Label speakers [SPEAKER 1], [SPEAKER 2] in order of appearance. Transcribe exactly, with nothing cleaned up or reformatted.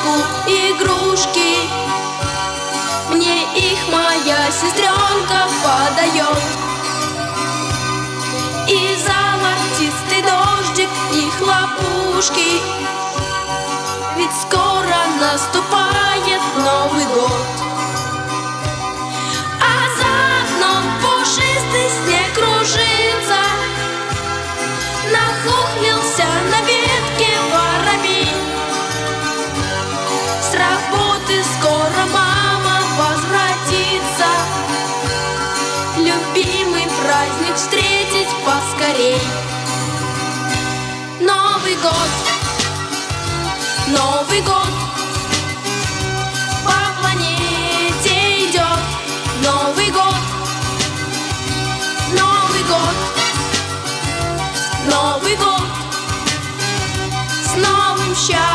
[SPEAKER 1] елку игрушки. Мне их моя сестренка подает. И золотистый дождик, и хлопушки. Ведь скоро наступает Новый год. А за окном пушистый снег кружится. Нахохлился на ветке воробей. С работы скоро мама возвратится. Любимый праздник встретить поскорей. Новый год, Новый год по планете идет. Новый год, Новый год, Новый год с новым счастьем.